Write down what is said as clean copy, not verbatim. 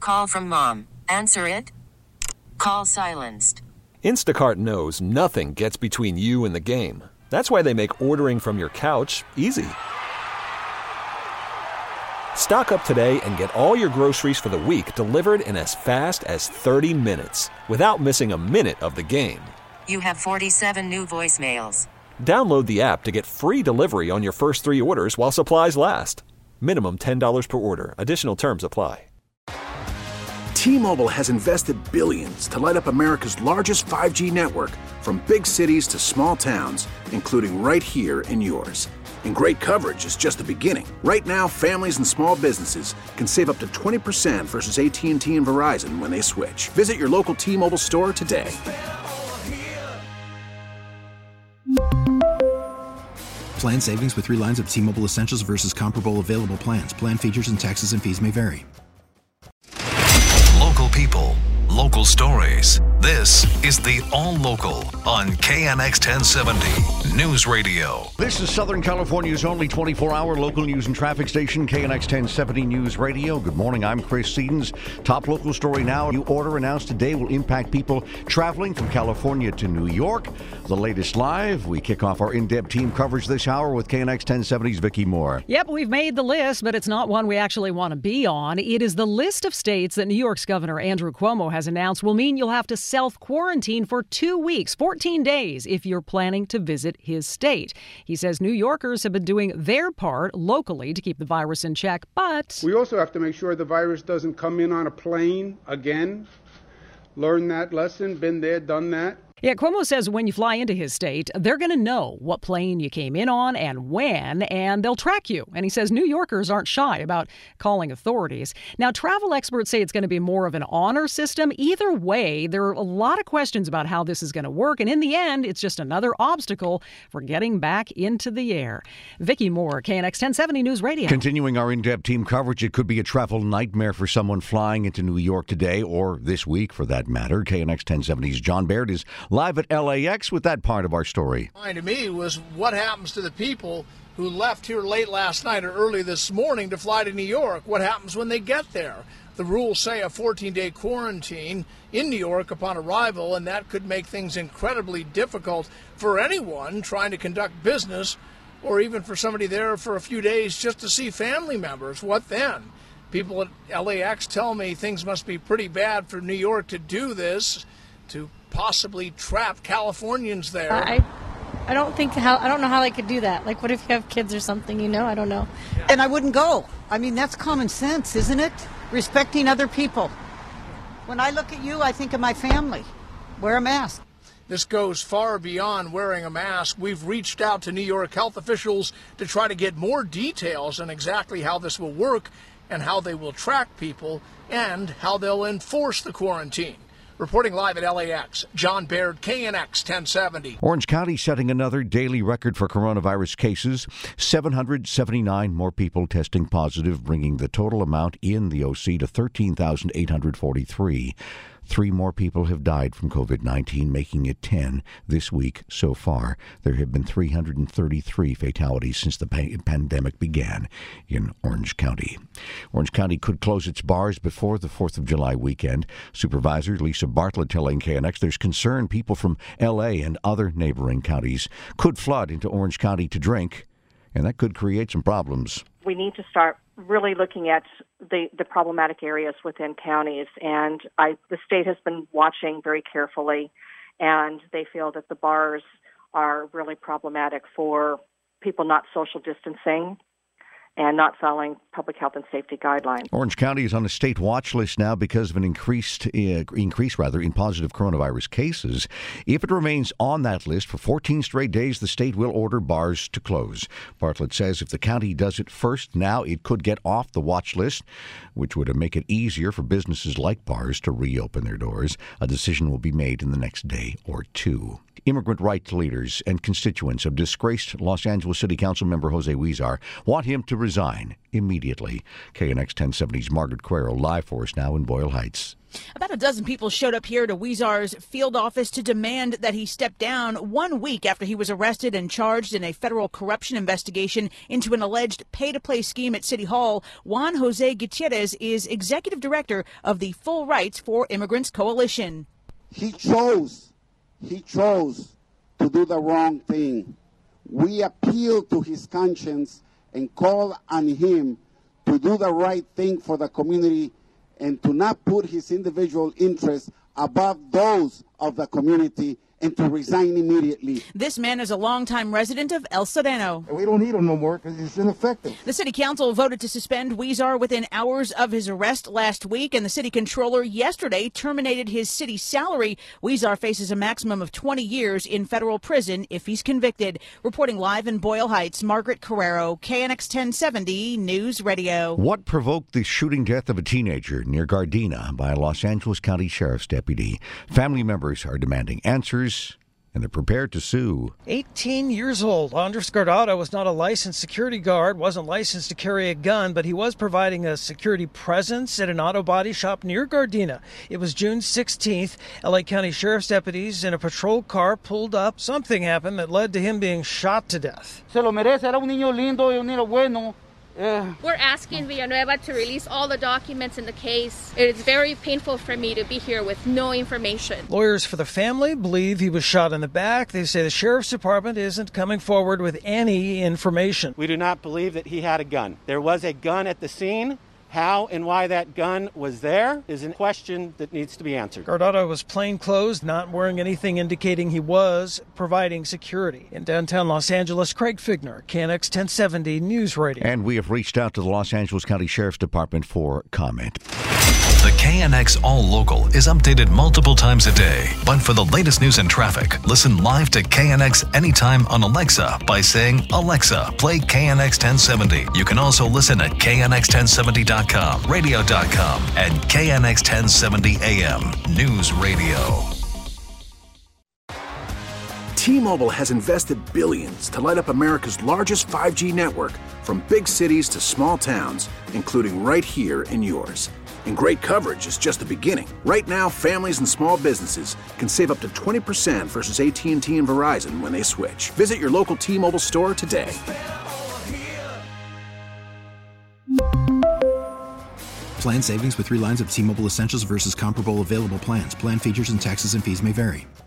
Call from mom. Answer it. Call silenced. Instacart knows nothing gets between you and the game. That's why they make ordering from your couch easy. Stock up today and get all your groceries for the week delivered in as fast as 30 minutes without missing a minute of the game. You have 47 new voicemails. Download the app to get free delivery on your first 3 orders while supplies last. Minimum $10 per order. Additional terms apply. T-Mobile has invested billions to light up America's largest 5G network, from big cities to small towns, including right here in yours. And great coverage is just the beginning. Right now, families and small businesses can save up to 20% versus AT&T and Verizon when they switch. Visit your local T-Mobile store today. Plan savings with 3 lines of T-Mobile Essentials versus comparable available plans. Plan features and taxes and fees may vary. Local people, local stories. This is the All Local on KNX 1070 News Radio. This is Southern California's only 24-hour local news and traffic station, KNX 1070 News Radio. Good morning, I'm Chris Sedens. Top local story now. New order announced today will impact people traveling from California to New York. The latest live. We kick off our in-depth team coverage this hour with KNX 1070's Vicki Moore. Yep, we've made the list, but it's not one we actually want to be on. It is the list of states that New York's Governor Andrew Cuomo has announced will mean you'll have to self-quarantine for 2 weeks, 14 days, if you're planning to visit his state. He says New Yorkers have been doing their part locally to keep the virus in check, but we also have to make sure the virus doesn't come in on a plane again. Learn that lesson, been there, done that. Yeah, Cuomo says when you fly into his state, they're going to know what plane you came in on and when, and they'll track you. And he says New Yorkers aren't shy about calling authorities. Now, travel experts say it's going to be more of an honor system. Either way, there are a lot of questions about how this is going to work. And in the end, it's just another obstacle for getting back into the air. Vicki Moore, KNX 1070 News Radio. Continuing our in-depth team coverage, it could be a travel nightmare for someone flying into New York today, or this week for that matter. KNX 1070's John Baird is live at LAX with that part of our story. To me was what happens to the people who left here late last night or early this morning to fly to New York. What happens when they get there? The rules say a 14-day quarantine in New York upon arrival, and that could make things incredibly difficult for anyone trying to conduct business, or even for somebody there for a few days just to see family members. What then? People at LAX tell me things must be pretty bad for New York to do this, to possibly trap Californians there. I don't know how they could do that. Like, what if you have kids or something, I don't know. And I wouldn't go. I mean, that's common sense, isn't it? Respecting other people. When I look at you, I think of my family. Wear a mask. This goes far beyond wearing a mask. We've reached out to New York health officials to try to get more details on exactly how this will work and how they will track people and how they'll enforce the quarantine. Reporting live at LAX, John Baird, KNX 1070. Orange County setting another daily record for coronavirus cases. 779 more people testing positive, bringing the total amount in the OC to 13,843. 3 more people have died from COVID-19, making it 10 this week so far. There have been 333 fatalities since the pandemic began in Orange County. Orange County could close its bars before the 4th of July weekend. Supervisor Lisa Bartlett telling KNX there's concern people from L.A. and other neighboring counties could flood into Orange County to drink, and that could create some problems. We need to start really looking at the problematic areas within counties, and the state has been watching very carefully, and they feel that the bars are really problematic for people not social distancing and not following public health and safety guidelines. Orange County is on a state watch list now because of an increase in positive coronavirus cases. If it remains on that list for 14 straight days, the state will order bars to close. Bartlett says if the county does it first now, it could get off the watch list, which would make it easier for businesses like bars to reopen their doors. A decision will be made in the next day or two. Immigrant rights leaders and constituents of disgraced Los Angeles City Council member Jose Huizar want him to resign immediately. KNX 1070's Margaret Quero live for us now in Boyle Heights. About a dozen people showed up here to Huizar's field office to demand that he step down 1 week after he was arrested and charged in a federal corruption investigation into an alleged pay-to-play scheme at City Hall. Juan Jose Gutierrez is executive director of the Full Rights for Immigrants Coalition. He chose to do the wrong thing. We appeal to his conscience and call on him to do the right thing for the community and to not put his individual interests above those of the community, and to resign immediately. This man is a longtime resident of El Sereno. We don't need him no more because he's ineffective. The city council voted to suspend Huizar within hours of his arrest last week, and the city controller yesterday terminated his city salary. Huizar faces a maximum of 20 years in federal prison if he's convicted. Reporting live in Boyle Heights, Margaret Carrero, KNX 1070 News Radio. What provoked the shooting death of a teenager near Gardena by a Los Angeles County Sheriff's deputy? Family members are demanding answers, and they're prepared to sue. 18 years old, Andres Guardado was not a licensed security guard, wasn't licensed to carry a gun, but he was providing a security presence at an auto body shop near Gardena. It was June 16th. LA County Sheriff's deputies in a patrol car pulled up. Something happened that led to him being shot to death. Se lo merece, era un niño lindo y un niño bueno. We're asking Villanueva to release all the documents in the case. It is very painful for me to be here with no information. Lawyers for the family believe he was shot in the back. They say the sheriff's department isn't coming forward with any information. We do not believe that he had a gun. There was a gun at the scene. How and why that gun was there is a question that needs to be answered. Guardado was plainclothes, not wearing anything indicating he was providing security. In downtown Los Angeles, Craig Figner, KNX 1070 News Radio. And we have reached out to the Los Angeles County Sheriff's Department for comment. The KNX All Local is updated multiple times a day. But for the latest news and traffic, listen live to KNX anytime on Alexa by saying, Alexa, play KNX 1070. You can also listen at KNX1070.com, radio.com, and KNX 1070 AM News Radio. T-Mobile has invested billions to light up America's largest 5G network, from big cities to small towns, including right here in yours. And great coverage is just the beginning. Right now, families and small businesses can save up to 20% versus AT&T and Verizon when they switch. Visit your local T-Mobile store today. Plan savings with 3 lines of T-Mobile Essentials versus comparable available plans. Plan features and taxes and fees may vary.